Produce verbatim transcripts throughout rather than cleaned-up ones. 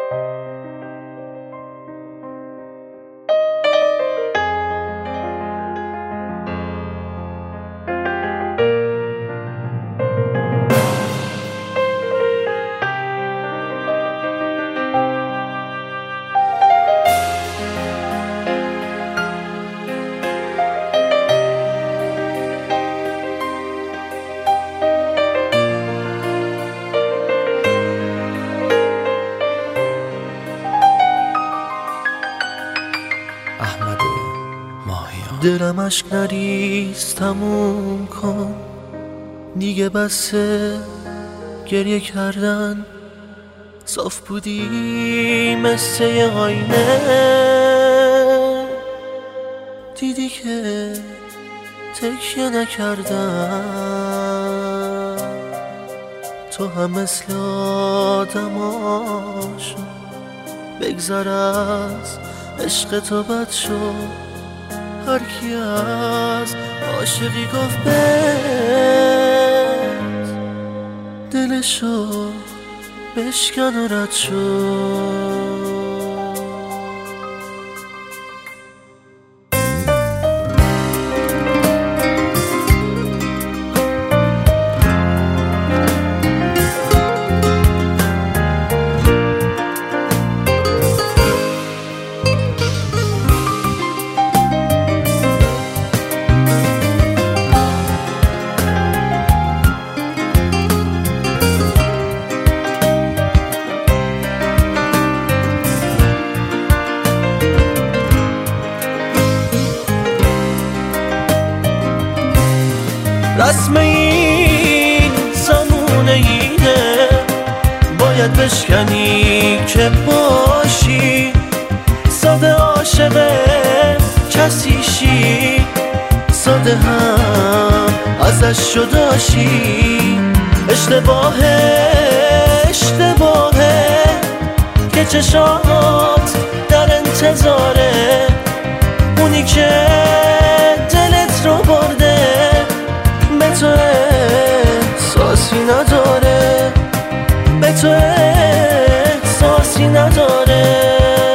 احمد ماهیان. دلم اشک نریز تموم کن دیگه، بسه گریه کردن. صاف بودی مثل یه آینه، دیدی که تکیه نکردم. تو هم مثل آدماشو بگذر از عشق تو بد شد. هر کی از عاشقی گفت بهت، دلشو بشکن و رد شد. رسم این زمونه اینه، باید بشکنی که باشی. ساده عاشق کسی شی، ساده هم ازش جداشی. اشتباهه اشتباهه که چشات در انتظاره، اونی که دلت رو برده به تو احساسی نداره، به تو احساسی نداره.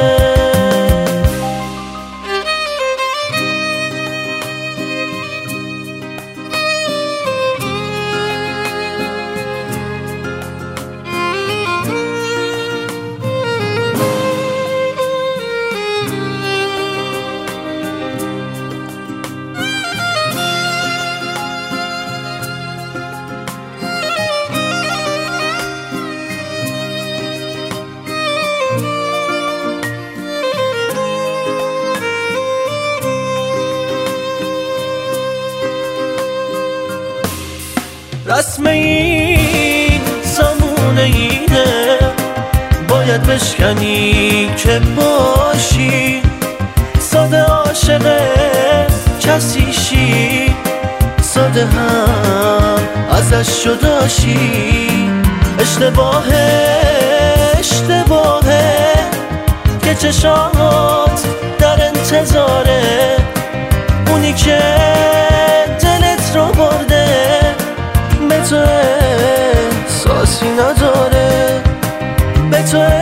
رسم این زمونه اینه، باید بشکنی که باشی. ساده عاشق کسی شی، ساده هم ازش جداشی. اشتباهه اشتباهه که چشات در انتظاره، اونی که دلت رو برده به تو احساسی نداره، به تو